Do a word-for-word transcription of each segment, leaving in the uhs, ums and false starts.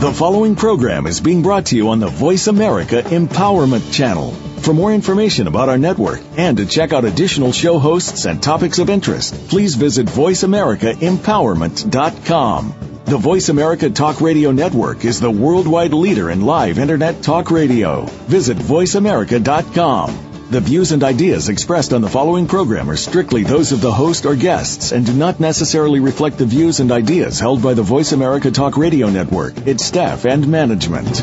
The following program is being brought to you on the Voice America Empowerment Channel. For more information about our network and to check out additional show hosts and topics of interest, please visit voice america empowerment dot com. The Voice America Talk Radio Network is the worldwide leader in live Internet talk radio. Visit voice america dot com. The views and ideas expressed on the following program are strictly those of the host or guests and do not necessarily reflect the views and ideas held by the Voice America Talk Radio Network, its staff, and management.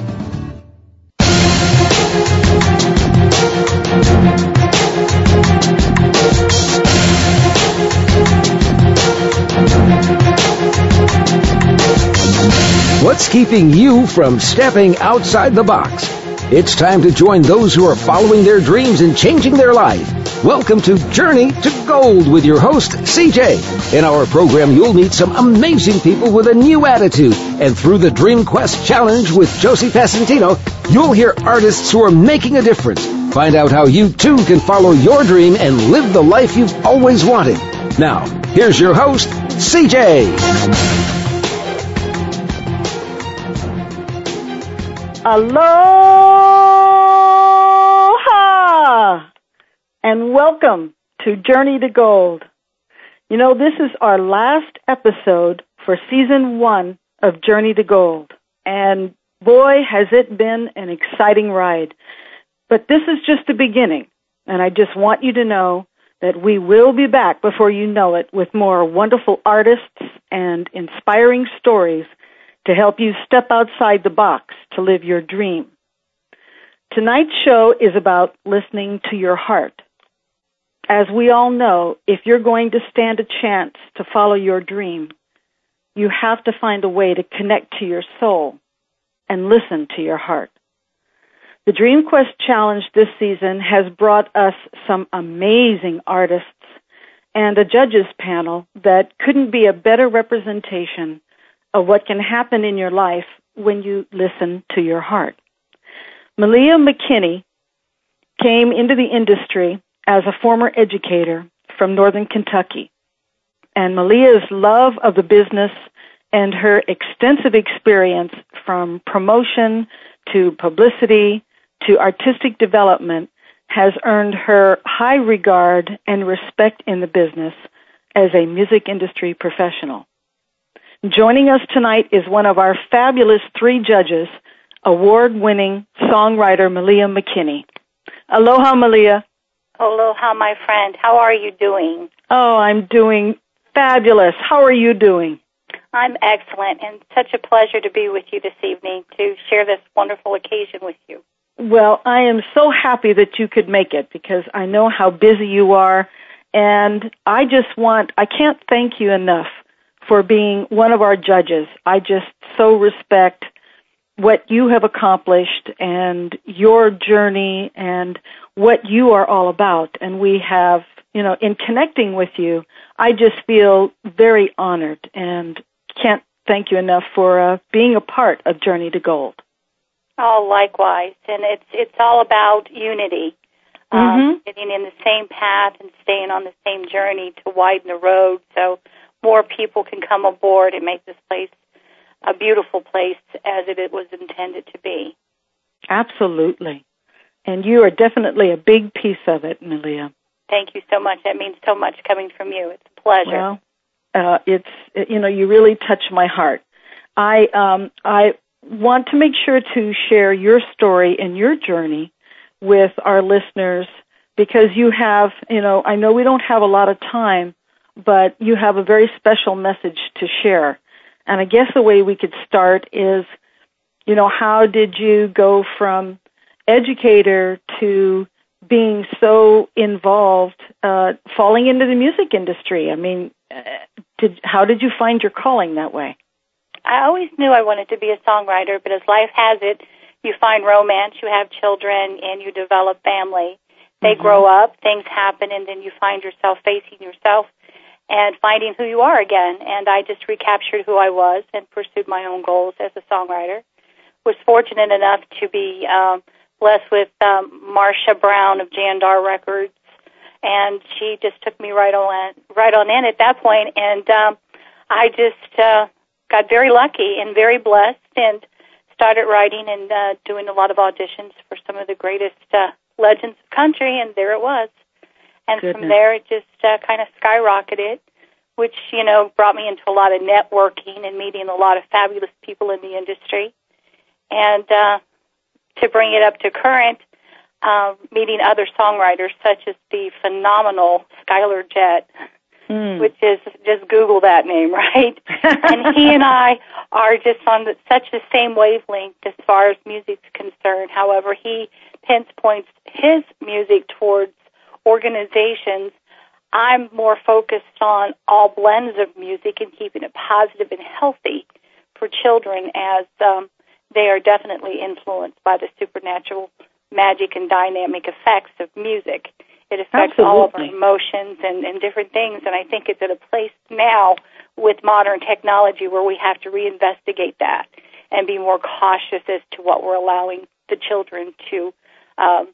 What's keeping you from stepping outside the box? It's time to join those who are following their dreams and changing their life. Welcome to Journey to Gold with your host, C J. In our program, you'll meet some amazing people with a new attitude. And through the Dream Quest Challenge with Josie Passantino, you'll hear artists who are making a difference. Find out how you, too, can follow your dream and live the life you've always wanted. Now, here's your host, C J. Aloha! And welcome to Journey to Gold. You know, this is our last episode for season one of Journey to Gold. And boy, has it been an exciting ride. But this is just the beginning. And I just want you to know that we will be back before you know it with more wonderful artists and inspiring stories to help you step outside the box to live your dream. Tonight's show is about listening to your heart. As we all know, if you're going to stand a chance to follow your dream, you have to find a way to connect to your soul and listen to your heart. The Dream Quest Challenge this season has brought us some amazing artists and a judges panel that couldn't be a better representation of what can happen in your life when you listen to your heart. Malia McKinney came into the industry as a former educator from Northern Kentucky. And Malia's love of the business and her extensive experience from promotion to publicity to artistic development has earned her high regard and respect in the business as a music industry professional. Joining us tonight is one of our fabulous three judges, award-winning songwriter Malia McKinney. Aloha, Malia. Aloha, my friend. How are you doing? Oh, I'm doing fabulous. How are you doing? I'm excellent, and such a pleasure to be with you this evening to share this wonderful occasion with you. Well, I am so happy that you could make it because I know how busy you are, and I just want, I can't thank you enough for being one of our judges. I just so respect what you have accomplished and your journey and what you are all about. And we have, you know, in connecting with you, I just feel very honored and can't thank you enough for uh, being a part of Journey to Gold. Oh, likewise. And it's it's all about unity, um, mm-hmm. getting in the same path and staying on the same journey to widen the road so more people can come aboard and make this place a beautiful place as it was intended to be. Absolutely. And you are definitely a big piece of it, Malia. Thank you so much. That means so much coming from you. It's a pleasure. Well, uh, it's, you know, you really touch my heart. I, um, I want to make sure to share your story and your journey with our listeners because you have, you know, I know we don't have a lot of time, but you have a very special message to share. And I guess the way we could start is, you know, how did you go from educator to being so involved, uh, falling into the music industry? I mean, uh, did, how did you find your calling that way? I always knew I wanted to be a songwriter, but as life has it, you find romance, you have children, and you develop family. They mm-hmm. grow up, things happen, and then you find yourself facing yourself and finding who you are again. And I just recaptured who I was and pursued my own goals as a songwriter. Was fortunate enough to be um, blessed with um, Marcia Brown of Jandar Records, and she just took me right on, right on in at that point. And um, I just uh, got very lucky and very blessed and started writing and uh, doing a lot of auditions for some of the greatest uh, legends of country, and there it was. And Goodness. from there, it just uh, kind of skyrocketed, which, you know, brought me into a lot of networking and meeting a lot of fabulous people in the industry. And uh, to bring it up to current, uh, meeting other songwriters such as the phenomenal Skylar Jett, mm. which is, just Google that name, right? And he and I are just on the, such the same wavelength as far as music's concerned. However, he pinpoints his music towards organizations. I'm more focused on all blends of music and keeping it positive and healthy for children, as um, they are definitely influenced by the supernatural magic and dynamic effects of music. It affects Absolutely. all of our emotions and, and different things, and I think it's at a place now with modern technology where we have to reinvestigate that and be more cautious as to what we're allowing the children to um,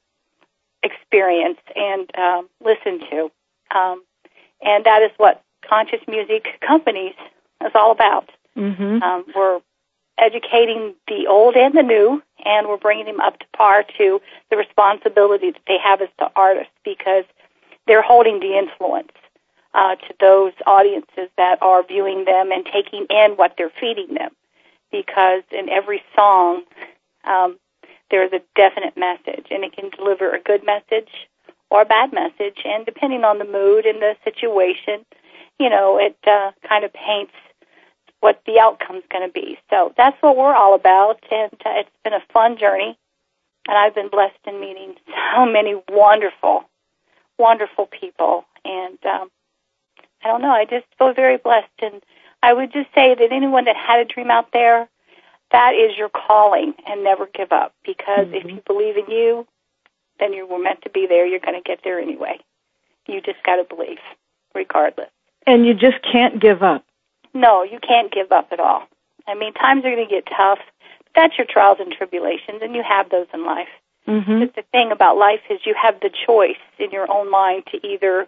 experience and um, listen to. Um, and that is what Conscious Music Companies is all about. Mm-hmm. Um, we're educating the old and the new, and we're bringing them up to par to the responsibility that they have as the artists, because they're holding the influence uh, to those audiences that are viewing them and taking in what they're feeding them. Because in every song, um, there's a definite message, and it can deliver a good message or a bad message, and depending on the mood and the situation, you know, it uh, kind of paints what the outcome's going to be. So that's what we're all about, and uh, it's been a fun journey, and I've been blessed in meeting so many wonderful, wonderful people, and um, I don't know, I just feel very blessed, and I would just say that anyone that had a dream out there, that is your calling, and never give up, because mm-hmm. if you believe in you, then you were meant to be there. You're going to get there anyway. You just got to believe, regardless. And you just can't give up. No, you can't give up at all. I mean, times are going to get tough, but that's your trials and tribulations, and you have those in life. Mm-hmm. But the thing about life is you have the choice in your own mind to either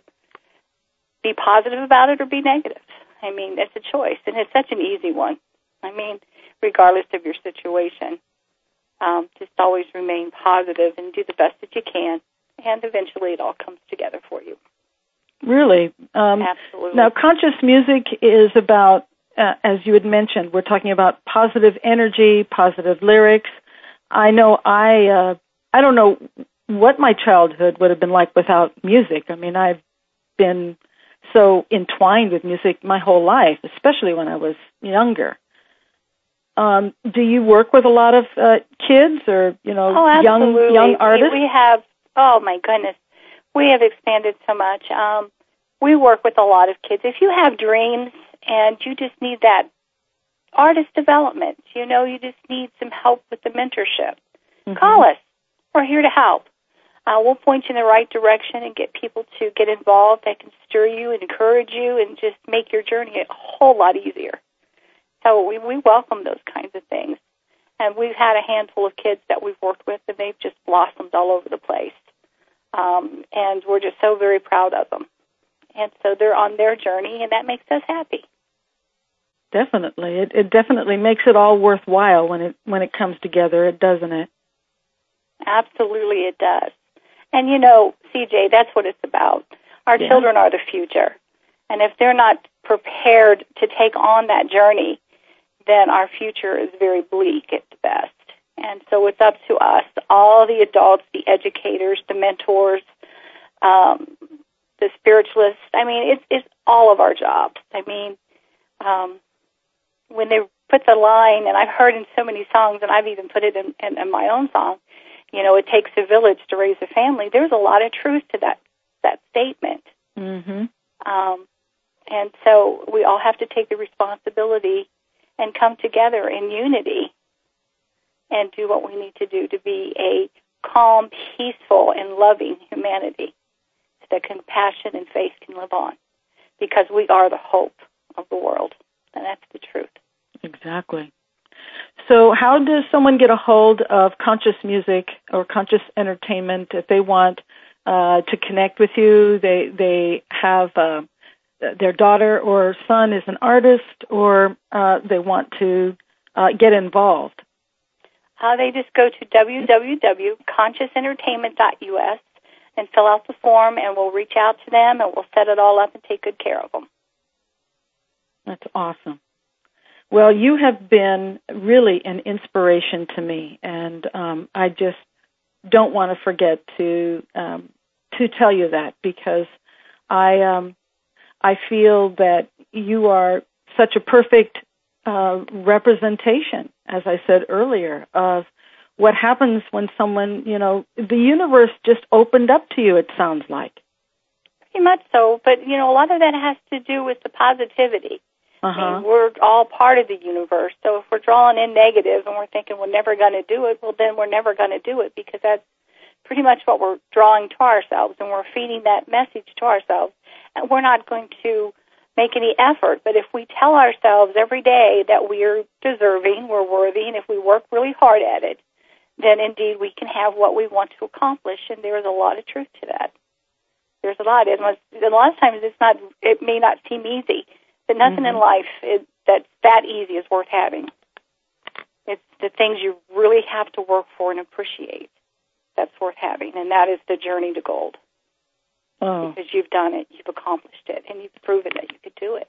be positive about it or be negative. I mean, it's a choice, and it's such an easy one. I mean, regardless of your situation. Um, just always remain positive and do the best that you can, and eventually it all comes together for you. Really? Um, Absolutely. Now, Conscious Music is about, uh, as you had mentioned, we're talking about positive energy, positive lyrics. I know I, uh, I don't know what my childhood would have been like without music. I mean, I've been so entwined with music my whole life, especially when I was younger. Um, do you work with a lot of uh, kids or, you know, oh, young young artists? We, we have, oh, my goodness, we have expanded so much. Um, we work with a lot of kids. If you have dreams and you just need that artist development, you know, you just need some help with the mentorship, mm-hmm. call us. We're here to help. Uh, we'll point you in the right direction and get people to get involved that can stir you and encourage you and just make your journey a whole lot easier. So we, we welcome those kinds of things. And we've had a handful of kids that we've worked with, and they've just blossomed all over the place. Um, and we're just so very proud of them. And so they're on their journey, and that makes us happy. Definitely. It, it definitely makes it all worthwhile when it when it comes together, doesn't it? Absolutely it does. And, you know, C J, that's what it's about. Our yeah. children are the future. And if they're not prepared to take on that journey, then our future is very bleak at the best. And so it's up to us, all the adults, the educators, the mentors, um, the spiritualists. I mean, it's, it's all of our jobs. I mean, um, when they put the line, and I've heard in so many songs, and I've even put it in, in, in my own song, you know, it takes a village to raise a family. There's a lot of truth to that, that statement. Mm-hmm. Um, and so we all have to take the responsibility and come together in unity and do what we need to do to be a calm, peaceful, and loving humanity so that compassion and faith can live on, because we are the hope of the world, and that's the truth. Exactly. So how does someone get a hold of Conscious Music or Conscious Entertainment if they want uh, to connect with you? They they have uh, their daughter or son is an artist, or uh, they want to uh, get involved. Uh, they just go to w w w dot conscious entertainment dot u s and fill out the form, and we'll reach out to them, and we'll set it all up and take good care of them. That's awesome. Well, you have been really an inspiration to me, and um, I just don't want to forget to um, to tell you that, because I um, I feel that you are such a perfect uh, representation, as I said earlier, of what happens when someone, you know, the universe just opened up to you, it sounds like. Pretty much so, but, you know, a lot of that has to do with the positivity. Uh-huh. I mean, we're all part of the universe, so if we're drawing in negative and we're thinking we're never going to do it, well, then we're never going to do it, because that's pretty much what we're drawing to ourselves, and we're feeding that message to ourselves. And we're not going to make any effort, but if we tell ourselves every day that we're deserving, we're worthy, and if we work really hard at it, then indeed we can have what we want to accomplish, and there is a lot of truth to that. There's a lot. And a lot of times it's not, it may not seem easy, but nothing mm-hmm. in life is, that's that easy is worth having. It's the things you really have to work for and appreciate that's worth having, and that is the journey to gold. Oh. Because you've done it, you've accomplished it, and you've proven that you could do it.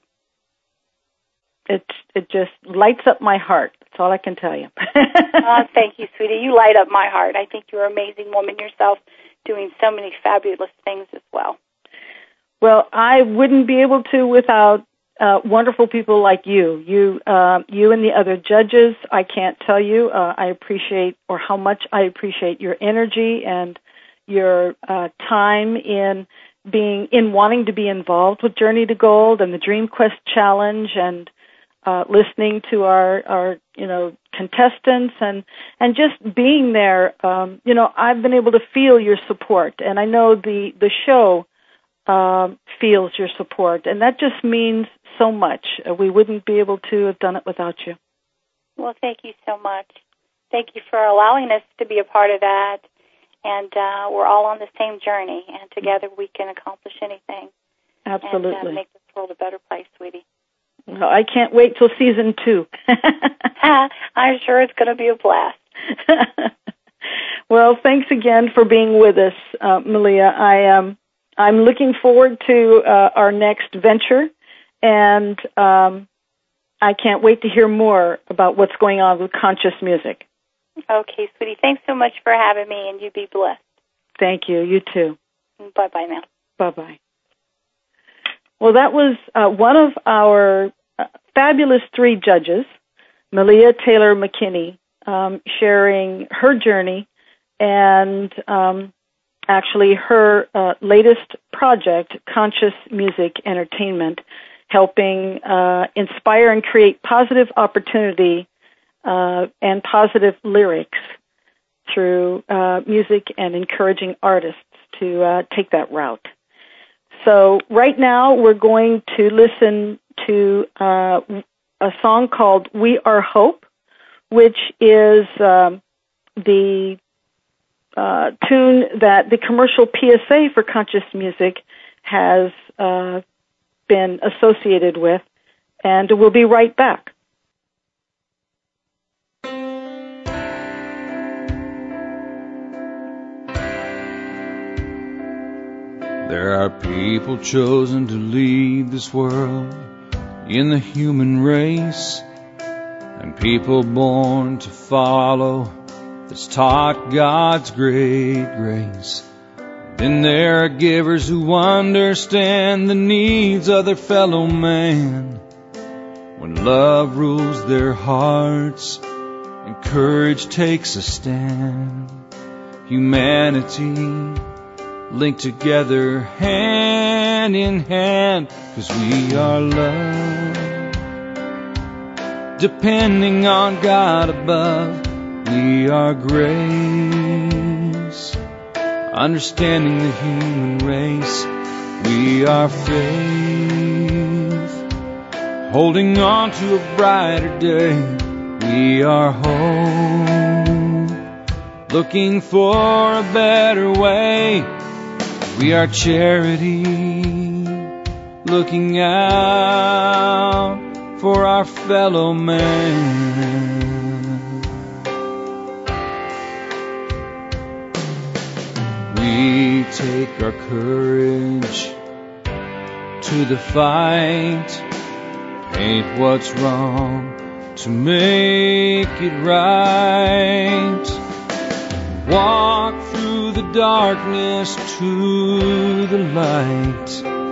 It it just lights up my heart. That's all I can tell you. Oh, thank you, sweetie. You light up my heart. I think you're an amazing woman yourself, doing so many fabulous things as well. Well, I wouldn't be able to without uh, wonderful people like you. You, uh, you and the other judges. I can't tell you. Uh, I appreciate, or how much I appreciate your energy and your uh, time in being in wanting to be involved with Journey to Gold and the Dream Quest Challenge, and Uh, listening to our, our, you know, contestants, and, and just being there. Um, you know, I've been able to feel your support, and I know the, the show uh, feels your support, and that just means so much. Uh, we wouldn't be able to have done it without you. Well, thank you so much. Thank you for allowing us to be a part of that, and uh, we're all on the same journey, and together we can accomplish anything. Absolutely. And uh, make this world a better place, sweetie. Well, I can't wait till season two. I'm sure it's going to be a blast. Well, thanks again for being with us, uh, Malia. I am. Um, I'm looking forward to uh, our next venture, and um, I can't wait to hear more about what's going on with conscious music. Okay, sweetie. Thanks so much for having me, and you be blessed. Thank you. You too. Bye-bye now. Bye-bye. Well, that was uh, one of our uh, fabulous three judges, Malia Taylor McKinney, um, sharing her journey and um, actually her uh, latest project, Conscious Music Entertainment, helping uh, inspire and create positive opportunity uh, and positive lyrics through uh, music, and encouraging artists to uh, take that route. So right now we're going to listen to uh, a song called We Are Hope, which is um, the uh, tune that the commercial P S A for conscious music has uh, been associated with, and we'll be right back. There are people chosen to lead this world in the human race, and people born to follow that's taught God's great grace. Then there are givers who understand the needs of their fellow man. When love rules their hearts and courage takes a stand, humanity linked together hand in hand, 'cause we are love. Depending on God above, we are grace. Understanding the human race, we are faith. Holding on to a brighter day, we are hope. Looking for a better way, we are charity, looking out for our fellow man. take our courage to the fight, hate what's wrong to make it right. Walk through the darkness to the light,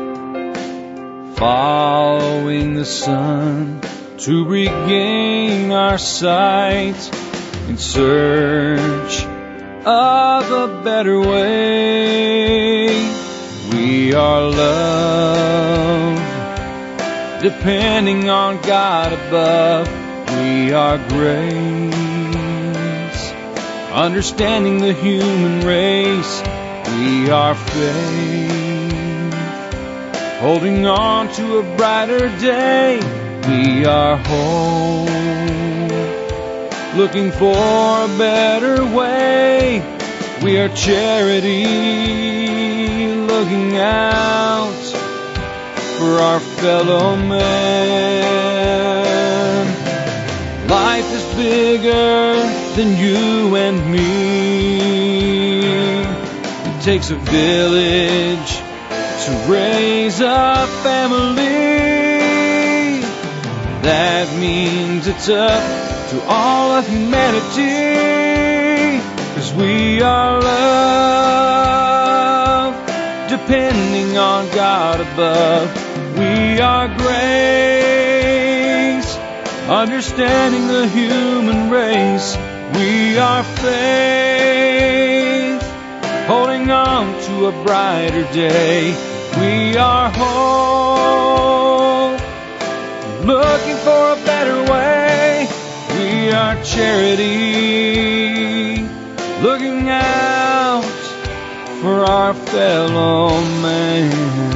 following the sun to regain our sight, in search of a better way. We are love, depending on God above. We are grace, understanding the human race. We are faith, holding on to a brighter day. We are hope, looking for a better way. We are charity, looking out for our fellow man. Life is bigger than you and me. It takes a village to raise a family. That means it's up to all of humanity, 'cause we are love, depending on God above. We are grace, understanding the human race. We are faith, holding on to a brighter day. We are hope, looking for a better way. We are charity, looking out for our fellow man.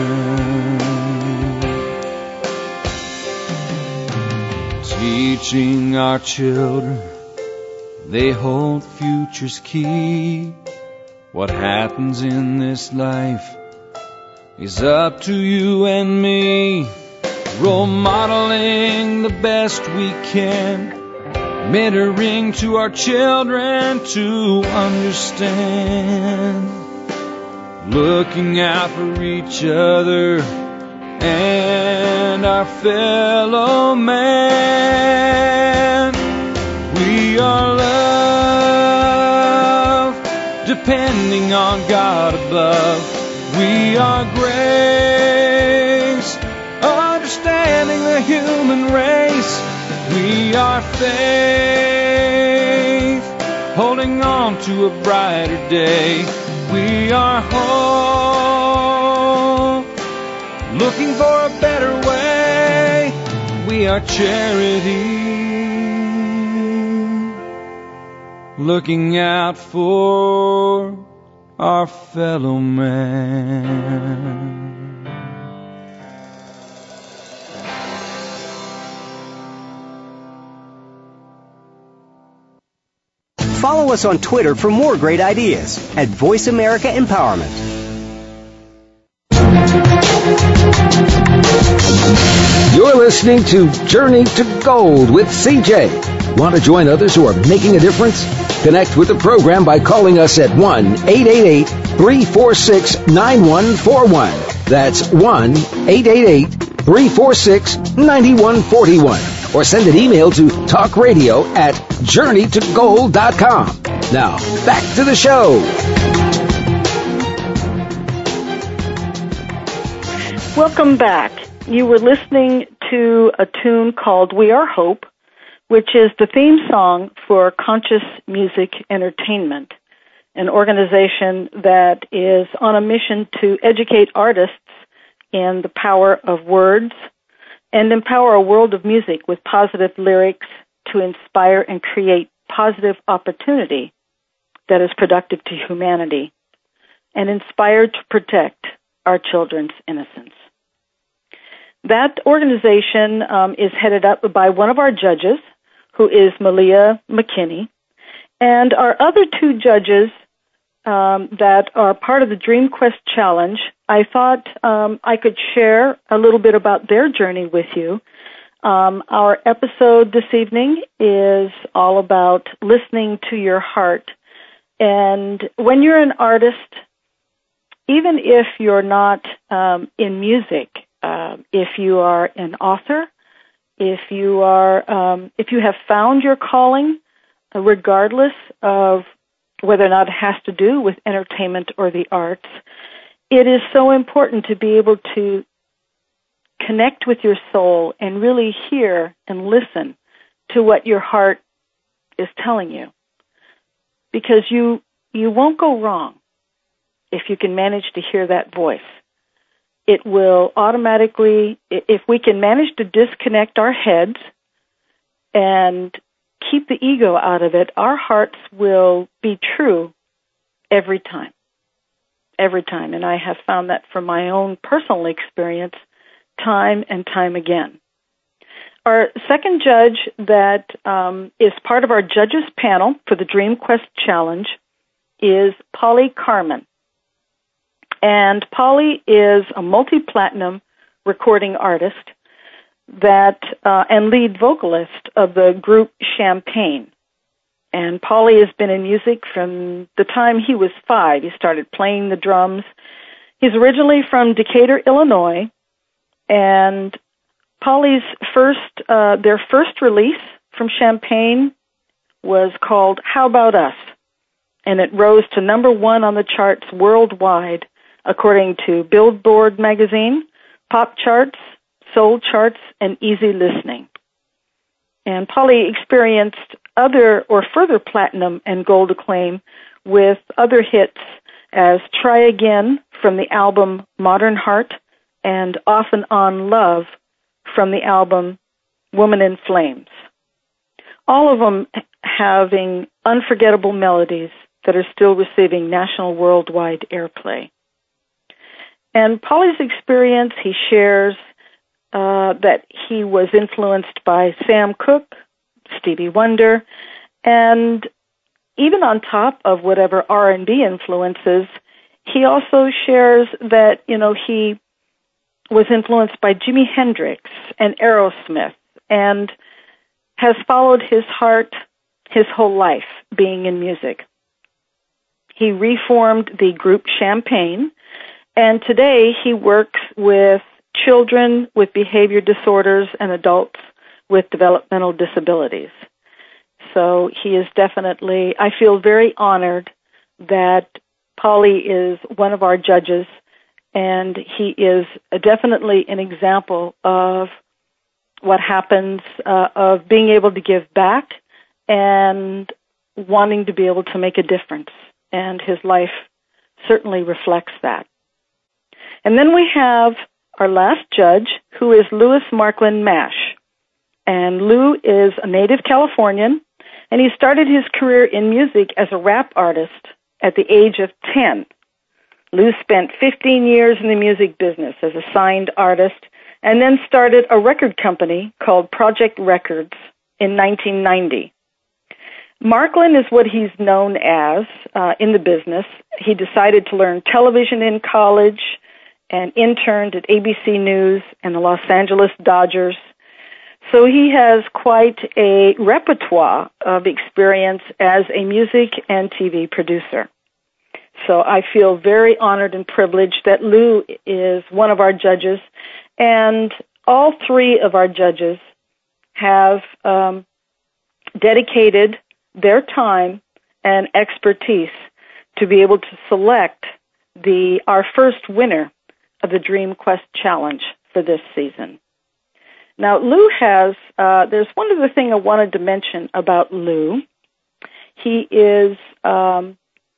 Teaching our children, they hold future's key. What happens in this life is up to you and me. Role modeling the best we can, mentoring to our children to understand, looking out for each other and our fellow man. We are love, depending on God above. We are grace, understanding the human race. We are faith, holding on to a brighter day. We are hope, looking for a better way. We are charity, looking out for our fellow man. Follow us on Twitter for more great ideas at Voice America Empowerment. You're listening to Journey to Gold with C J. Want to join others who are making a difference? Connect with the program by calling us at one eight eight eight, three four six, nine one four one. That's one eight eight eight, three four six, nine one four one. Or send an email to talkradio at journey to gold dot com. Now, back to the show. Welcome back. You were listening to a tune called We Are Hope, which is the theme song for Conscious Music Entertainment, an organization that is on a mission to educate artists in the power of words and empower a world of music with positive lyrics to inspire and create positive opportunity that is productive to humanity and inspired to protect our children's innocence. That organization um, is headed up by one of our judges, who is Malia McKinney, and our other two judges um, that are part of the Dream Quest Challenge. I thought um, I could share a little bit about their journey with you. Um, our episode this evening is all about listening to your heart. And when you're an artist, even if you're not um, in music, uh, if you are an author, if you are, um, if you have found your calling, uh, regardless of whether or not it has to do with entertainment or the arts, it is so important to be able to connect with your soul and really hear and listen to what your heart is telling you. Because you you won't go wrong if you can manage to hear that voice. It will automatically, if we can manage to disconnect our heads and keep the ego out of it, our hearts will be true every time. Every time. And I have found that from my own personal experience time and time again. Our second judge that um, is part of our judges panel for the Dream Quest Challenge is Polly Carmen. And Polly is a multi-platinum recording artist that uh, and lead vocalist of the group Champagne. And Polly has been in music from the time he was five. He started playing the drums. He's originally from Decatur, Illinois, and Polly's first, uh, their first release from Champagne was called How About Us? And it rose to number one on the charts worldwide, according to Billboard magazine, Pop Charts, Soul Charts, and Easy Listening. And Polly experienced other or further platinum and gold acclaim with other hits as Try Again from the album Modern Heart and Off and On Love from the album Woman in Flames. All of them having unforgettable melodies that are still receiving national worldwide airplay. And Polly's experience, he shares uh, that he was influenced by Sam Cooke, Stevie Wonder, and even on top of whatever R and B influences, he also shares that, you know, he was influenced by Jimi Hendrix and Aerosmith and has followed his heart his whole life being in music. He reformed the group Champagne, and today he works with children with behavior disorders and adults with developmental disabilities. So he is definitely, I feel very honored that Polly is one of our judges, and he is definitely an example of what happens, uh, of being able to give back and wanting to be able to make a difference. And his life certainly reflects that. And then we have our last judge, who is Louis Marklin Mash. And Lou is a native Californian, and he started his career in music as a rap artist at the age of ten. Lou spent fifteen years in the music business as a signed artist and then started a record company called Project Records in nineteen ninety. Marklin is what he's known as uh, in the business. He decided to learn television in college and interned at A B C News and the Los Angeles Dodgers. So he has quite a repertoire of experience as a music and T V producer. So I feel very honored and privileged that Lou is one of our judges, and all three of our judges have um, dedicated their time and expertise to be able to select the our first winner of the Dream Quest Challenge for this season. Now, Lou has, uh, there's one other thing I wanted to mention about Lou. He is, um,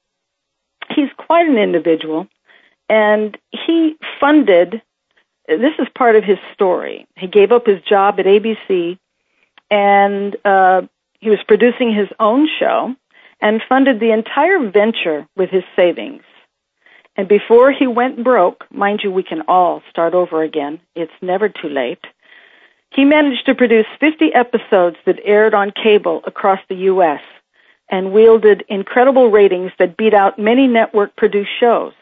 he's quite an individual, and he funded, this is part of his story. He gave up his job at A B C, and uh, he was producing his own show and funded the entire venture with his savings. And before he went broke, mind you, we can all start over again. It's never too late. He managed to produce fifty episodes that aired on cable across the U S and wielded incredible ratings that beat out many network-produced shows.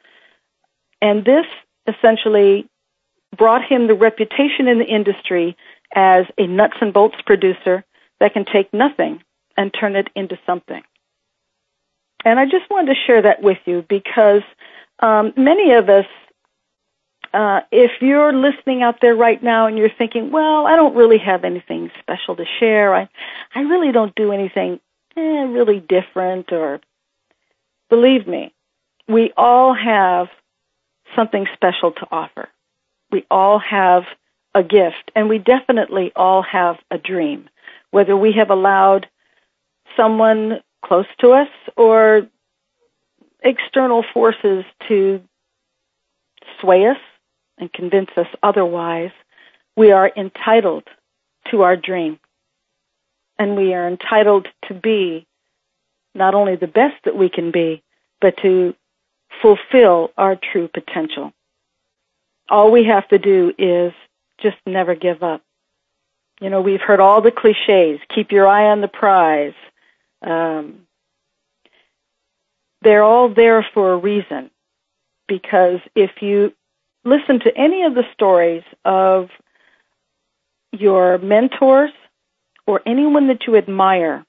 And this essentially brought him the reputation in the industry as a nuts and bolts producer that can take nothing and turn it into something. And I just wanted to share that with you because um, many of us, uh, if you're listening out there right now and you're thinking, well, I don't really have anything special to share. I, I really don't do anything eh, really different, or believe me, we all have something special to offer. We all have a gift, and we definitely all have a dream, whether we have allowed someone close to us or external forces to sway us and convince us otherwise. We are entitled to our dream, and we are entitled to be not only the best that we can be, but to fulfill our true potential. All we have to do is just never give up. You know, we've heard all the cliches, keep your eye on the prize. Um, they're all there for a reason, because if you listen to any of the stories of your mentors or anyone that you admire,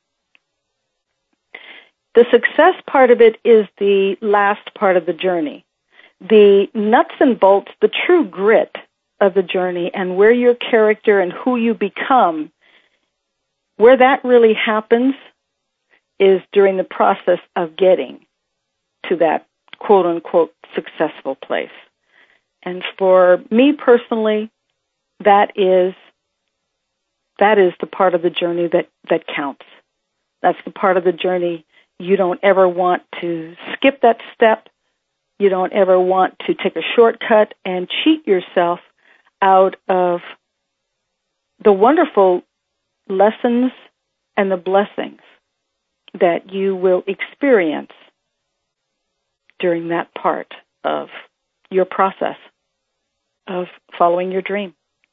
the success part of it is the last part of the journey. The nuts and bolts, the true grit of the journey, and where your character and who you become, where that really happens is during the process of getting to that quote-unquote successful place. And for me personally, that is that is the part of the journey that, that counts. That's the part of the journey you don't ever want to skip that step. You don't ever want to take a shortcut and cheat yourself out of the wonderful lessons and the blessings that you will experience during that part of your process of following your dream.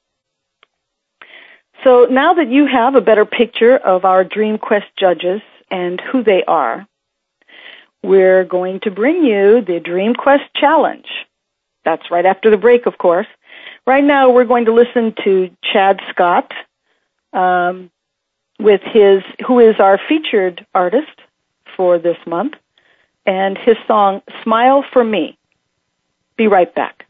So now that you have a better picture of our Dream Quest judges and who they are, we're going to bring you the Dream Quest Challenge. That's right after the break, of course. Right now, we're going to listen to Chad Scott, um, with his, who is our featured artist for this month, and his song, Smile for Me. Be right back.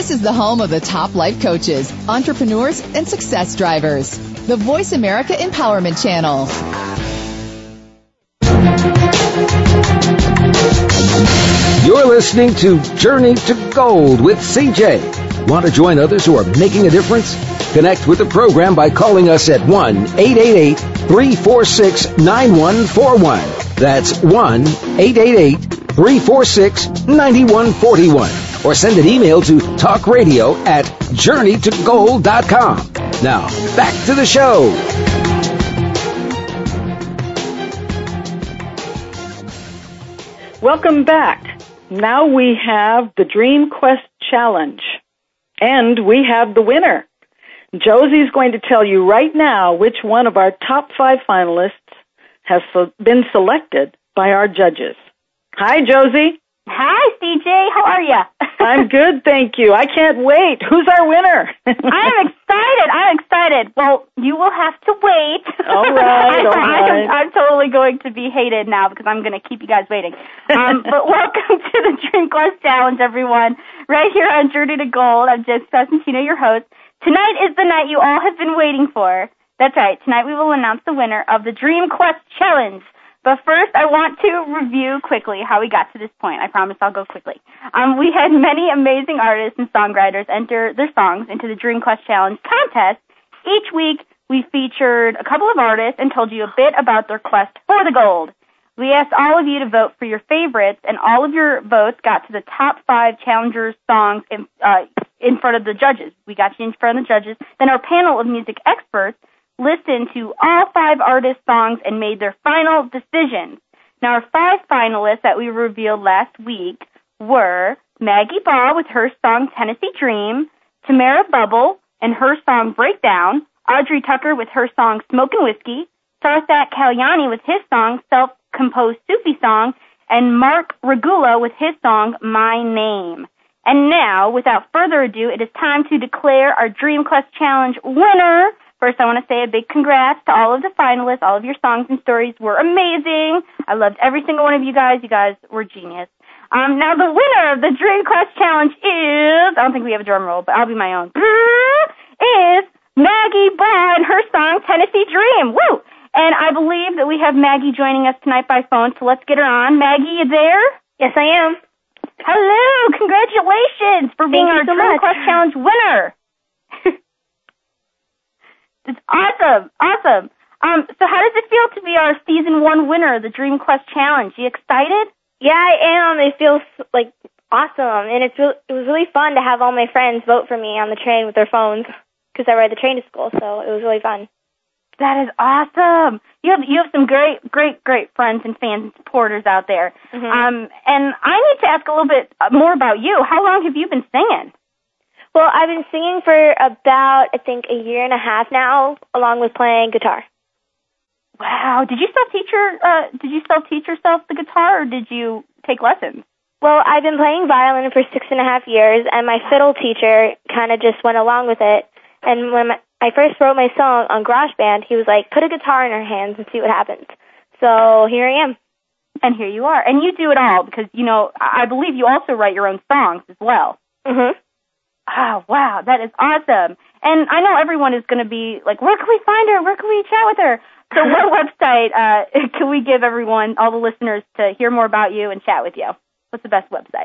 This is the home of the top life coaches, entrepreneurs, and success drivers. The Voice America Empowerment Channel. You're listening to Journey to Gold with C J. Want to join others who are making a difference? Connect with the program by calling us at one eight eight eight, three four six, nine one four one. That's one eight eight eight, three four six, nine one four one. Or send an email to talkradio at journey to gold dot com. Now, back to the show. Welcome back. Now we have the Dream Quest Challenge, and we have the winner. Josie's going to tell you right now which one of our top five finalists has been selected by our judges. Hi, Josie. Hi, C J. How are you? I'm good, thank you. I can't wait. Who's our winner? I'm excited. I'm excited. Well, you will have to wait. All right, all right. I'm, I'm totally going to be hated now because I'm going to keep you guys waiting. Um, but welcome to the Dream Quest Challenge, everyone. Right here on Journey to Gold. I'm Jess Cosentino, your host. Tonight is the night you all have been waiting for. That's right. Tonight we will announce the winner of the Dream Quest Challenge. But first, I want to review quickly how we got to this point. I promise I'll go quickly. Um, we had many amazing artists and songwriters enter their songs into the Dream Quest Challenge contest. Each week, we featured a couple of artists and told you a bit about their quest for the gold. We asked all of you to vote for your favorites, and all of your votes got to the top five challengers' songs in, uh, in front of the judges. We got you in front of the judges. Then our panel of music experts listened to all five artists' songs and made their final decisions. Now, our five finalists that we revealed last week were Maggie Baugh with her song Tennessee Dream, Tamara Bubble and her song Breakdown, Audrey Tucker with her song Smokin' Whiskey, Sarthak Kalyani with his song Self-Composed Sufi Song, and Mark Regula with his song My Name. And now, without further ado, it is time to declare our Dream Quest Challenge winner. First, I want to say a big congrats to all of the finalists. All of your songs and stories were amazing. I loved every single one of you guys. You guys were genius. Um, now, the winner of the Dream Quest Challenge is, I don't think we have a drum roll, but I'll be my own, is Maggie Baugh and her song Tennessee Dream. Woo! And I believe that we have Maggie joining us tonight by phone, so let's get her on. Maggie, you there? Yes, I am. Hello! Congratulations for being our so Dream much. Quest Challenge winner. It's awesome, awesome. Um, so how does it feel to be our season one winner of the Dream Quest Challenge? You excited? Yeah, I am. It feels like awesome, and it's re- it was really fun to have all my friends vote for me on the train with their phones because I ride the train to school, so it was really fun. That is awesome. You have you have some great, great, great friends and fans and supporters out there. Mm-hmm. Um, and I need to ask a little bit more about you. How long have you been singing? Well, I've been singing for about, I think, a year and a half now, along with playing guitar. Wow. Did you self-teach your, uh, did you self-teach yourself the guitar, or did you take lessons? Well, I've been playing violin for six and a half years, and my fiddle teacher kind of just went along with it. And when my, I first wrote my song on GarageBand, he was like, put a guitar in her hands and see what happens. So here I am. And here you are. And you do it all because, you know, I believe you also write your own songs as well. Mm-hmm. Oh, wow, that is awesome. And I know everyone is going to be like, where can we find her? Where can we chat with her? So what website uh, can we give everyone, all the listeners, to hear more about you and chat with you? What's the best website?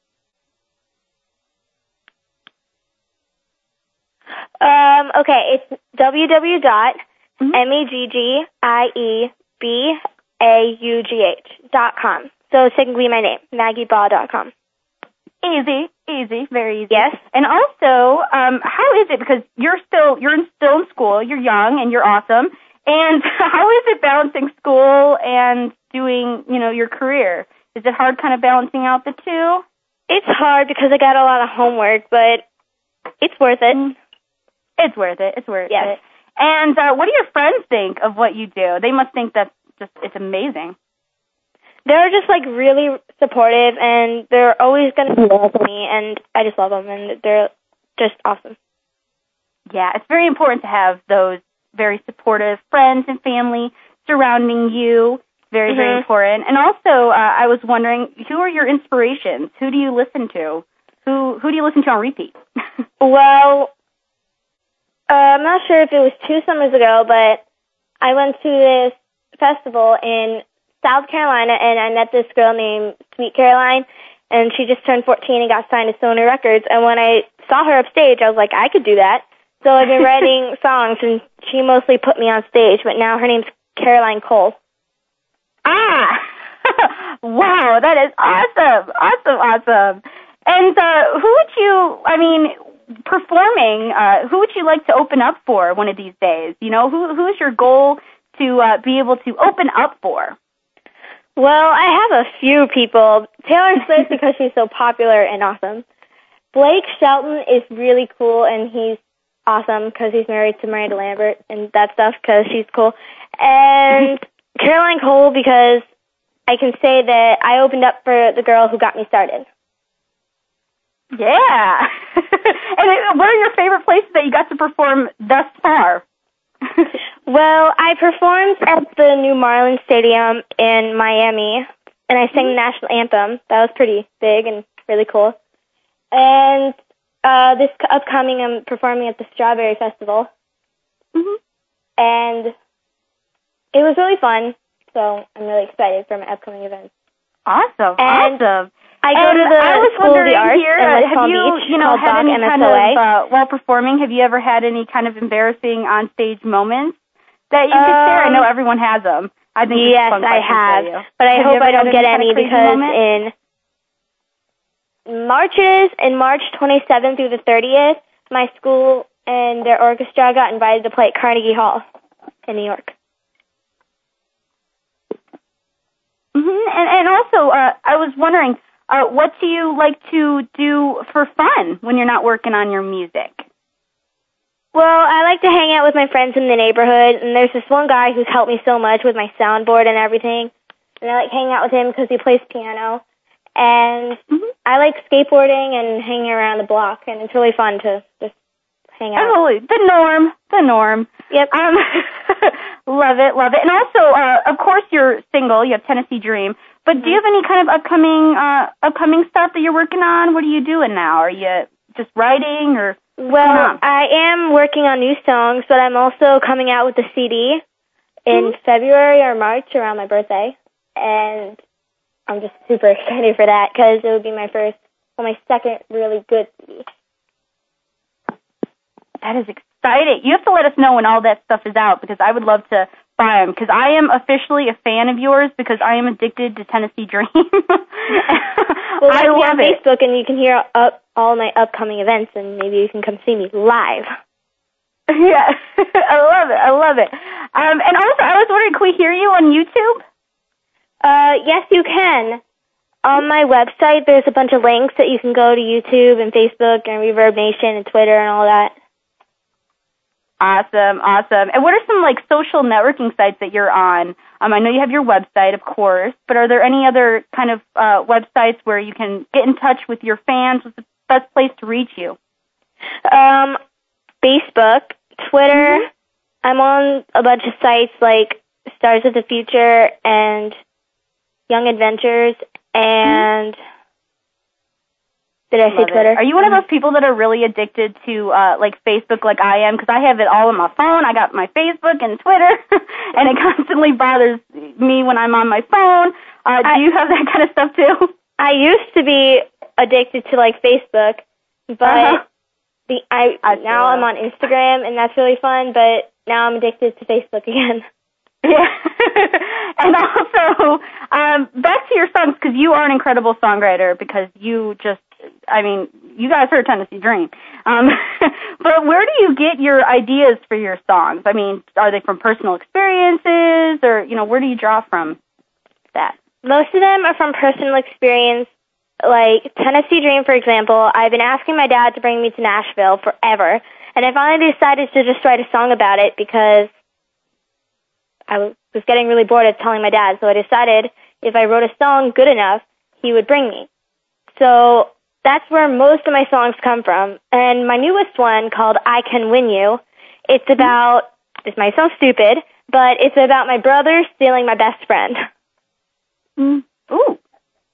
Um, okay, it's w w w dot maggie beaugh dot com. So technically my name, maggie baugh dot com. Easy, easy, very easy. Yes. And also, um, how is it, because you're still you're in, still in school, you're young and you're awesome, and how is it balancing school and doing, you know, your career? Is it hard kind of balancing out the two? It's hard because I got a lot of homework, but it's worth it. It's worth it. It's worth yes. it. And uh, what do your friends think of what you do? They must think that's just, it's amazing. They're just, like, really supportive, and they're always going to be there for me, and I just love them, and they're just awesome. Yeah, it's very important to have those very supportive friends and family surrounding you. Very, mm-hmm. very important. And also, uh, I was wondering, who are your inspirations? Who do you listen to? Who who do you listen to on repeat? Well, uh, I'm not sure if it was two summers ago, but I went to this festival in South Carolina, and I met this girl named Sweet Caroline, and she just turned fourteen and got signed to Sony Records. And when I saw her upstage, I was like, I could do that. So I've been writing songs, and she mostly put me on stage, but now her name's Caroline Cole. Ah! Wow, that is awesome. Awesome, awesome. And uh, who would you, I mean, performing, uh, who would you like to open up for one of these days? You know, who who is your goal to uh, be able to open up for? Well, I have a few people. Taylor Swift, because she's so popular and awesome. Blake Shelton is really cool, and he's awesome because he's married to Miranda Lambert and that stuff because she's cool. And Caroline Cole, because I can say that I opened up for the girl who got me started. Yeah. And what are your favorite places that you got to perform thus far? Well, I performed at the New Marlins Stadium in Miami, and I sang the national anthem. That was pretty big and really cool. And uh, this upcoming, I'm performing at the Strawberry Festival. Mm-hmm. And it was really fun, so I'm really excited for my upcoming events. Awesome, and awesome. I go and to the I was School of the Arts here, in West have Palm you, Beach you know, called had Doc any M S kind O A. of, uh, while performing, have you ever had any kind of embarrassing on-stage moments that you could um, share? I know everyone has them. I think yes, it's a fun I have, for you. but I have hope I don't get any, any kind of because moment? in Marches, in March twenty-seventh through the thirtieth, my school and their orchestra got invited to play at Carnegie Hall in New York. Mm-hmm. And, and also, uh, I was wondering, uh, what do you like to do for fun when you're not working on your music? Well, I like to hang out with my friends in the neighborhood, and there's this one guy who's helped me so much with my soundboard and everything, and I like hanging out with him because he plays piano, and mm-hmm. I like skateboarding and hanging around the block, and it's really fun to just hang out. Absolutely. The norm. The norm. Yep. Um, love it, love it. And also, uh, of course, you're single. You have Tennessee Dream. But mm-hmm. do you have any kind of upcoming uh, upcoming stuff that you're working on? What are you doing now? Are you just writing or? Well, I am working on new songs, but I'm also coming out with a C D in mm-hmm. February or March around my birthday, and I'm just super excited for that because it would be my first, well, my second really good C D. That is exciting. You have to let us know when all that stuff is out because I would love to buy them because I am officially a fan of yours because I am addicted to Tennessee Dream. Well, I love on it. Facebook, and you can hear up all my upcoming events, and maybe you can come see me live. Yeah, I love it. I love it. Um, and also, I was wondering, can we hear you on YouTube? Uh, yes, you can. On my website, there's a bunch of links that you can go to YouTube and Facebook and Reverb Nation and Twitter and all that. Awesome, awesome. And what are some, like, social networking sites that you're on? Um, I know you have your website, of course, but are there any other kind of uh, websites where you can get in touch with your fans? What's the best place to reach you? Um, Facebook, Twitter. Mm-hmm. I'm on a bunch of sites like Stars of the Future and Young Adventures and... Mm-hmm. Did I say Twitter? It. Are you one of those people that are really addicted to, uh, like, Facebook like I am? Because I have it all on my phone. I got my Facebook and Twitter, and it constantly bothers me when I'm on my phone. Uh, do I, you have that kind of stuff, too? I used to be addicted to, like, Facebook, but uh-huh. the, I, I now I'm on Instagram, and that's really fun, but now I'm addicted to Facebook again. Yeah. And also, um, back to your songs, because you are an incredible songwriter, because you just, I mean, you guys heard Tennessee Dream. Um, but where do you get your ideas for your songs? I mean, are they from personal experiences, or, you know, where do you draw from that? Most of them are from personal experience. Like Tennessee Dream, for example, I've been asking my dad to bring me to Nashville forever, and I finally decided to just write a song about it because I was getting really bored of telling my dad, so I decided if I wrote a song good enough, he would bring me. So that's where most of my songs come from. And my newest one, called I Can Win You, it's about, this might sound stupid, but it's about my brother stealing my best friend. Mm. Ooh, interesting.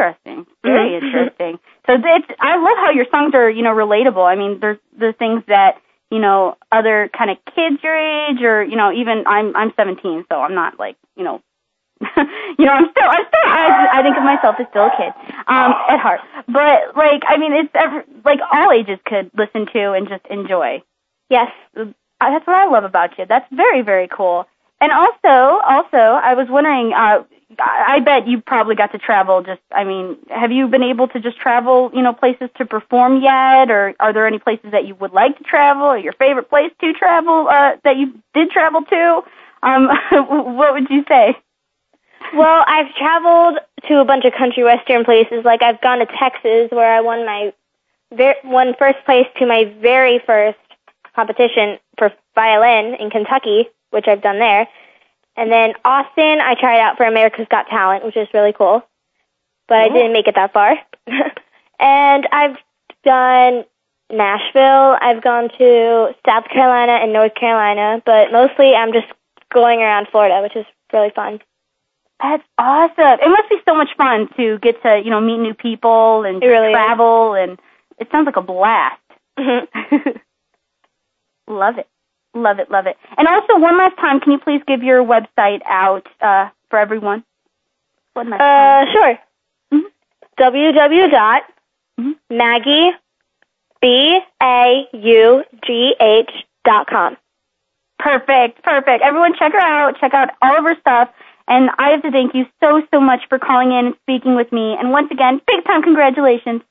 Interesting. Very Mm-hmm. interesting. So it's, I love how your songs are, you know, relatable. I mean, there's the things that, you know, other kind of kids your age or, you know, even I'm I'm seventeen, so I'm not like, you know, you know, I'm still, I'm still, I, I think of myself as still a kid, um, at heart. But, like, I mean, it's ever, like, all ages could listen to and just enjoy. Yes. That's what I love about you. That's very, very cool. And also, also, I was wondering, uh, I bet you probably got to travel just, I mean, have you been able to just travel, you know, places to perform yet? Or are there any places that you would like to travel or your favorite place to travel, uh, that you did travel to? Um, what would you say? Well, I've traveled to a bunch of country western places. Like I've gone to Texas, where I won my ver- won first place to my very first competition for violin in Kentucky, which I've done there. And then Austin, I tried out for America's Got Talent, which is really cool, but I didn't make it that far. And I've done Nashville. I've gone to South Carolina and North Carolina, but mostly I'm just going around Florida, which is really fun. That's awesome. It must be so much fun to get to, you know, meet new people and really travel, is. And it sounds like a blast. Mm-hmm. Love it. Love it, love it. And also, one last time, can you please give your website out uh, for everyone? One last uh, time. Sure. Mm-hmm. w w w dot maggie b a u g h dot com. Perfect, perfect. Everyone check her out. Check out all of her stuff. And I have to thank you so, so much for calling in and speaking with me. And once again, big-time congratulations.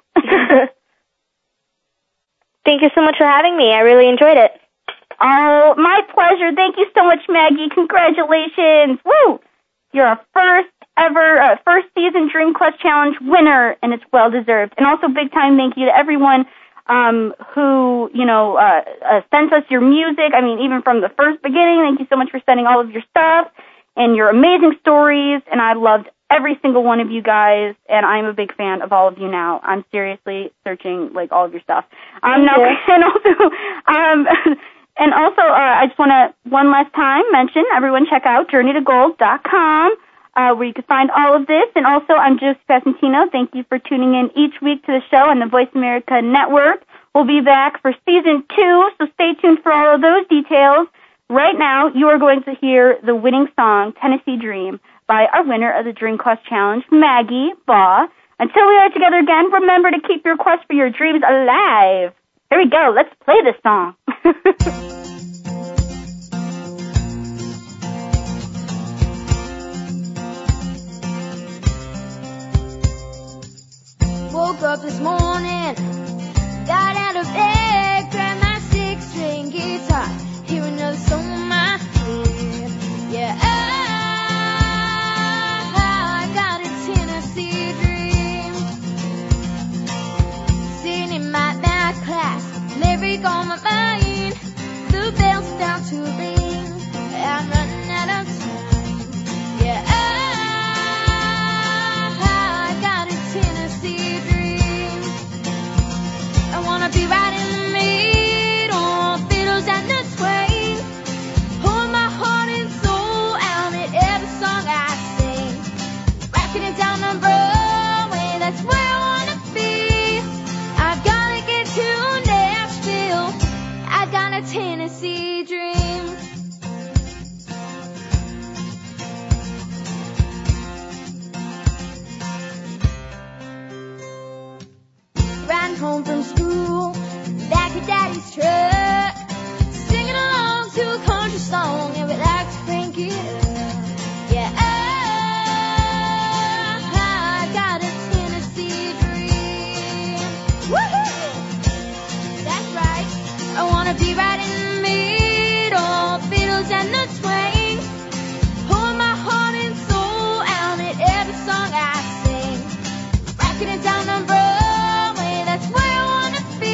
Thank you so much for having me. I really enjoyed it. Oh, my pleasure. Thank you so much, Maggie. Congratulations. Woo! You're a first ever, uh, first season Dream Quest Challenge winner, and it's well-deserved. And also big-time thank you to everyone um, who, you know, uh, uh, sends us your music. I mean, even from the first beginning, thank you so much for sending all of your stuff and your amazing stories. And I loved every single one of you guys, and I'm a big fan of all of you now. I'm seriously searching, like, all of your stuff. Um, now, and also, um, and also, uh, I just want to, one last time, mention, everyone check out journey to gold dot com, uh, where you can find all of this. And also, I'm Josie Passantino. Thank you for tuning in each week to the show on the Voice America Network. We'll be back for season two, so stay tuned for all of those details. Right now, you are going to hear the winning song, Tennessee Dream, by our winner of the Dream Quest Challenge, Maggie Baugh. Until we are together again, remember to keep your quest for your dreams alive. Here we go. Let's play this song. Woke up this morning, got out of bed, grabbed my six-string guitar, hear another song in my head. Yeah, I, I got a Tennessee dream. Sitting in my math class, lyric on my mind, the bells start to ring, I'm running out of time. Yeah, I, I got a Tennessee dream. I wanna be right in the middle, fiddles and the twain. Hold my heart and soul out in every song I sing. Rocking it down on Broadway, that's where I wanna be. I've gotta get to Nashville, I've got a Tennessee dream. Riding home from school, back of Daddy's truck, singing along to a country song, and we like to crank it up. Yeah, I, I got a Tennessee dream. Woohoo! That's right. I wanna be right in the middle, fiddles and the twain. Hold my heart and soul out in every song I sing. Rocking it down on Broadway, that's where I wanna be.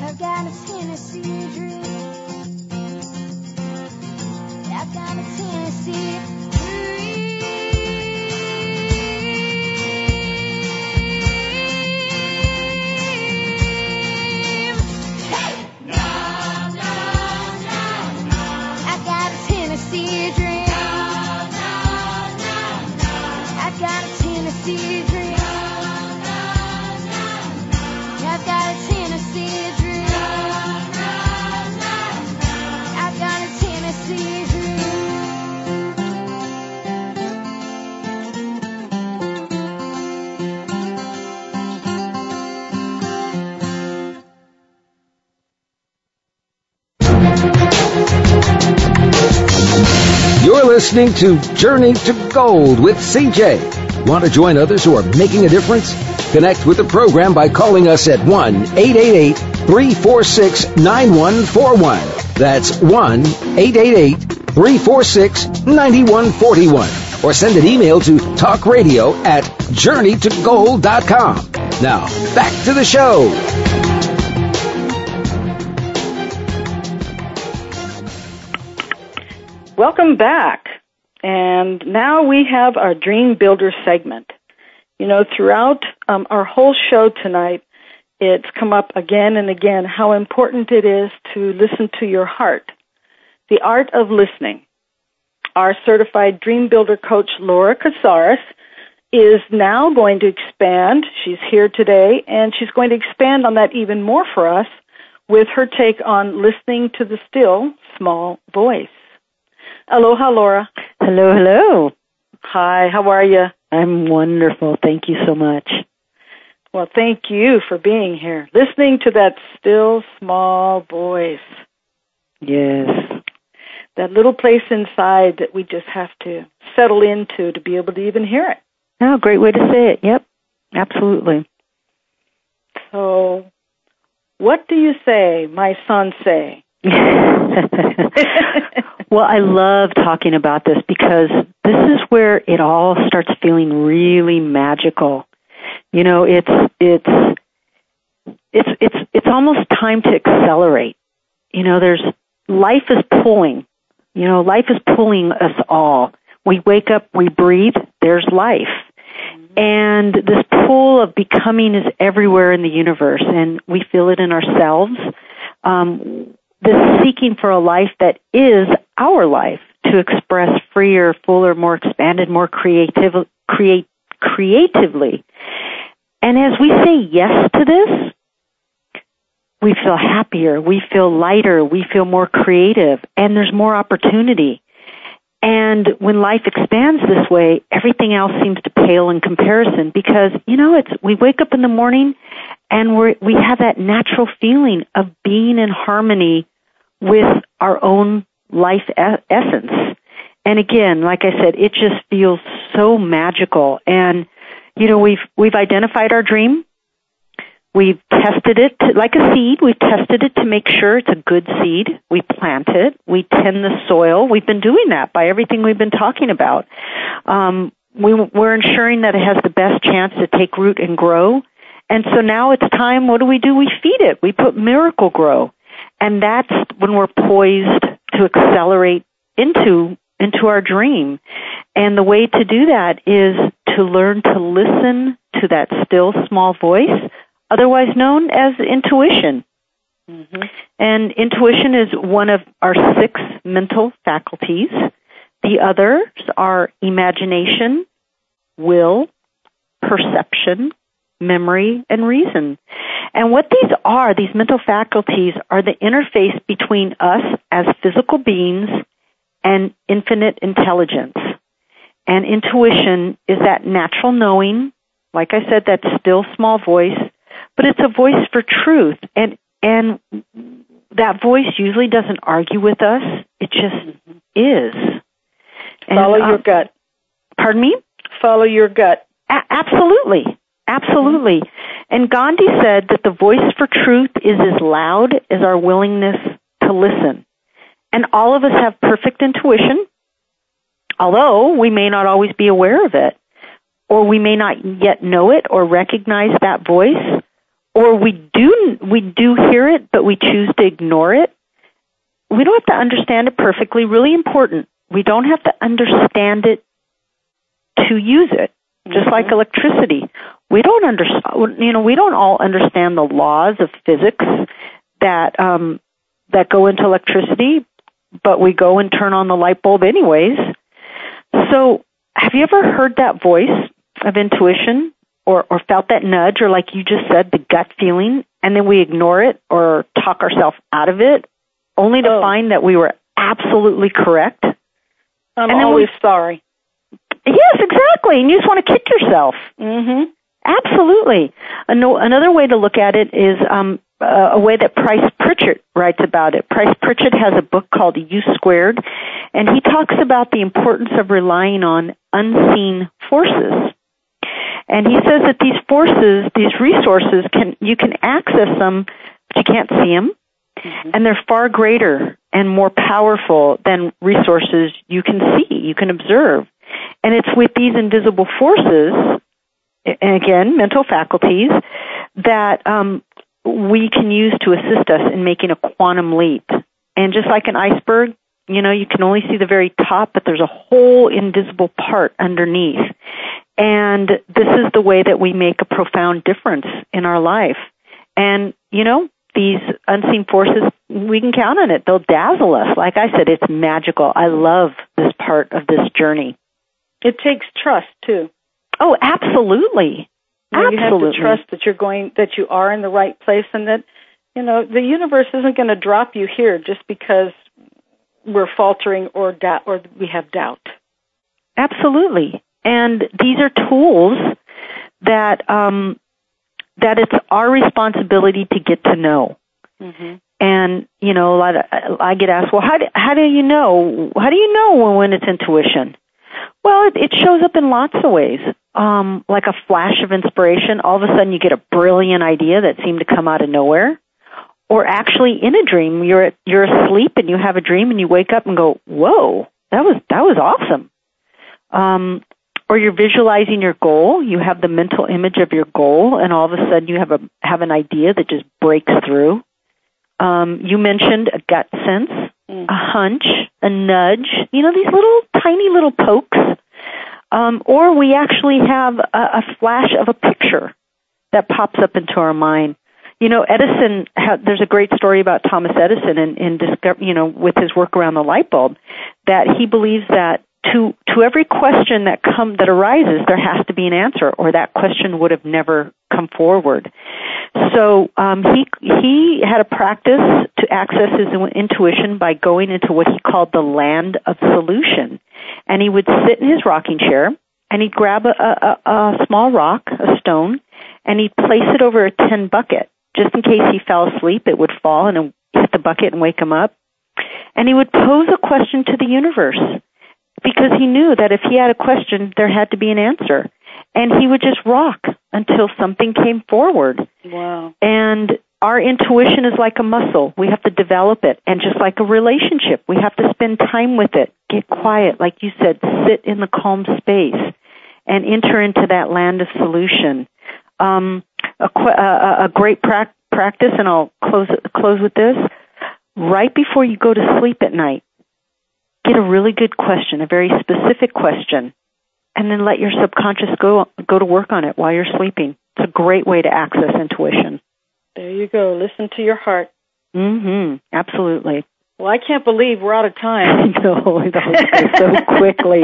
I've got a Tennessee dream. I've got a Tennessee dream. Hey! No, no, no, no. I've got a Tennessee dream. No, no, no, no. I've got a Tennessee dream. No, no, no, no. I've got a Tennessee dream. No, no, no, no. I've got a Tennessee dream. You're listening to Journey to Gold with C J. Want to join others who are making a difference? Connect with the program by calling us at one eight eight eight, three four six, nine one four one. That's one eight eight eight, three four six, nine one four one. Or send an email to talkradio at journey to gold dot com. Now, back to the show. Welcome back. And now we have our Dream Builder segment. You know, throughout um, our whole show tonight, it's come up again and again how important it is to listen to your heart. The art of listening. Our certified Dream Builder coach, Laura Casares, is now going to expand. She's here today, and she's going to expand on that even more for us with her take on listening to the still, small voice. Aloha, Laura. Hello, hello. Hi, how are you? I'm wonderful. Thank you so much. Well, thank you for being here. Listening to that still, small voice. Yes. That little place inside that we just have to settle into to be able to even hear it. Oh, great way to say it. Yep, absolutely. So, what do you say, my son say? Well, I love talking about this because this is where it all starts feeling really magical. You know, it's it's it's it's it's almost time to accelerate. You know, there's life is pulling. You know, life is pulling us all. We wake up, we breathe, there's life. And this pull of becoming is everywhere in the universe, and we feel it in ourselves. Um, this seeking for a life that is our life, to express freer, fuller, more expanded, more creative, create, creatively. And as we say yes to this, we feel happier, we feel lighter, we feel more creative, and there's more opportunity. And when life expands this way, everything else seems to pale in comparison because, you know, it's we wake up in the morning and we we have that natural feeling of being in harmony with our own life e- essence. And again, like I said, it just feels so magical. And, you know, we've we've identified our dream. We've tested it to, like a seed. We've tested it to make sure it's a good seed. We plant it. We tend the soil. We've been doing that by everything we've been talking about. Um, we, we're ensuring that it has the best chance to take root and grow. And so now it's time, what do we do? We feed it. We put Miracle-Gro. And that's when we're poised to accelerate into into our dream. And the way to do that is to learn to listen to that still small voice, otherwise known as intuition. Mm-hmm. And intuition is one of our six mental faculties. The others are imagination, will, perception, memory, and reason. And what these are, these mental faculties, are the interface between us as physical beings and infinite intelligence. And intuition is that natural knowing, like I said, that still small voice, but it's a voice for truth. And and that voice usually doesn't argue with us. It just mm-hmm. is. And, Follow your um, gut. Pardon me? Follow your gut. A- absolutely. Absolutely. And Gandhi said that the voice for truth is as loud as our willingness to listen. And all of us have perfect intuition, although we may not always be aware of it, or we may not yet know it or recognize that voice, or we do we do hear it, but we choose to ignore it, we don't have to understand it perfectly. Really important. We don't have to understand it to use it. Just mm-hmm. like electricity. We don't understand, you know, we don't all understand the laws of physics that, um, that go into electricity, but we go and turn on the light bulb anyways. So, have you ever heard that voice of intuition or, or felt that nudge or like you just said, the gut feeling, and then we ignore it or talk ourselves out of it only to oh. find that we were absolutely correct? I'm and then always we, sorry. Yes, exactly. And you just want to kick yourself. Mm-hmm. Absolutely. Another way to look at it is um, a way that Price Pritchett writes about it. Price Pritchett has a book called U Squared, and he talks about the importance of relying on unseen forces. And he says that these forces, these resources, can you can access them, but you can't see them, mm-hmm. and they're far greater and more powerful than resources you can see, you can observe. And it's with these invisible forces, and again, mental faculties, that um, we can use to assist us in making a quantum leap. And just like an iceberg, you know, you can only see the very top, but there's a whole invisible part underneath. And this is the way that we make a profound difference in our life. And, you know, these unseen forces, we can count on it. They'll dazzle us. Like I said, it's magical. I love this part of this journey. It takes trust, too. Oh, absolutely. You know, absolutely. You have to trust that you're going, that you are in the right place, and that, you know, the universe isn't going to drop you here just because we're faltering or doubt, or we have doubt. Absolutely. And these are tools that um, that it's our responsibility to get to know. Mm-hmm. And, you know, a lot of, I get asked, well, how do, how do you know? How do you know when it's intuition? Well, it, it shows up in lots of ways. Um, like a flash of inspiration. All of a sudden you get a brilliant idea that seemed to come out of nowhere. Or actually in a dream, you're you're asleep and you have a dream and you wake up and go, whoa, that was that was awesome. Um, or you're visualizing your goal. You have the mental image of your goal, and all of a sudden you have a have an idea that just breaks through. Um, you mentioned a gut sense, mm. a hunch, a nudge. You know, these little tiny little pokes. Um, or we actually have a, a flash of a picture that pops up into our mind. You know, Edison, ha- there's a great story about Thomas Edison and, and discover, you know, with his work around the light bulb, that he believes that to to every question that come that arises, there has to be an answer, or that question would have never come forward. So um, he he had a practice to access his intuition by going into what he called the land of solution, and he would sit in his rocking chair and he'd grab a, a, a small rock, a stone, and he'd place it over a tin bucket. Just in case he fell asleep, it would fall and hit the bucket and wake him up. And he would pose a question to the universe because he knew that if he had a question, there had to be an answer. And he would just rock until something came forward. Wow. And our intuition is like a muscle. We have to develop it. And just like a relationship, we have to spend time with it. Get quiet, like you said, sit in the calm space and enter into that land of solution. Um, a, a, a great pra- practice, and I'll close close with this. Right before you go to sleep at night, get a really good question, a very specific question, and then let your subconscious go go to work on it while you're sleeping. It's a great way to access intuition. There you go. Listen to your heart. Mm-hmm. Absolutely. Well, I can't believe we're out of time. I know. It goes so quickly.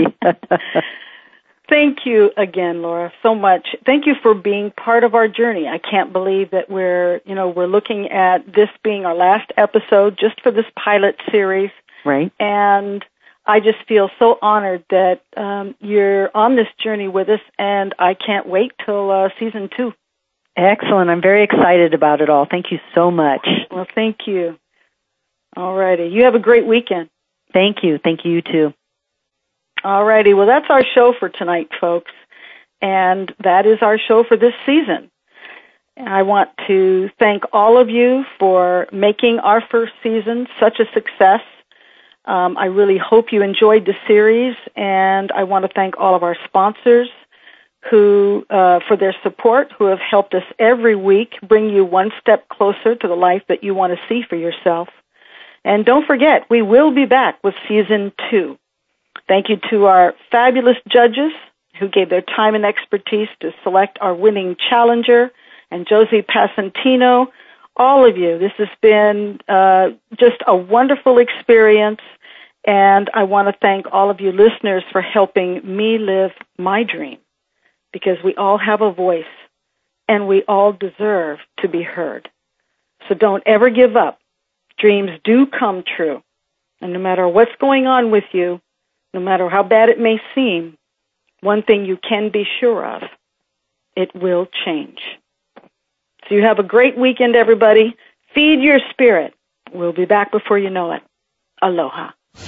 Thank you again, Laura, so much. Thank you for being part of our journey. I can't believe that we're, you know, we're looking at this being our last episode just for this pilot series. Right. And I just feel so honored that um, you're on this journey with us, and I can't wait till uh, season two. Excellent. I'm very excited about it all. Thank you so much. Well, thank you. All righty. You have a great weekend. Thank you. Thank you, you too. All righty. Well, that's our show for tonight, folks. And that is our show for this season. I want to thank all of you for making our first season such a success. Um, I really hope you enjoyed the series, and I want to thank all of our sponsors who, uh, for their support, who have helped us every week bring you one step closer to the life that you want to see for yourself. And don't forget, we will be back with season two. Thank you to our fabulous judges who gave their time and expertise to select our winning challenger, and Josie Passantino, all of you. This has been uh, just a wonderful experience, and I want to thank all of you listeners for helping me live my dream, because we all have a voice, and we all deserve to be heard. So don't ever give up. Dreams do come true, and no matter what's going on with you, no matter how bad it may seem, one thing you can be sure of, it will change. So you have a great weekend, everybody. Feed your spirit. We'll be back before you know it. Aloha.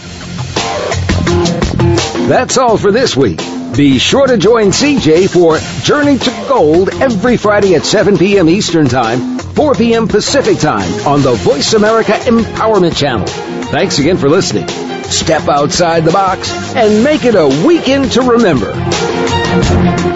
That's all for this week. Be sure to join C J for Journey to Gold every Friday at seven p.m. Eastern Time, four p.m. Pacific Time on the Voice America Empowerment Channel. Thanks again for listening. Step outside the box and make it a weekend to remember.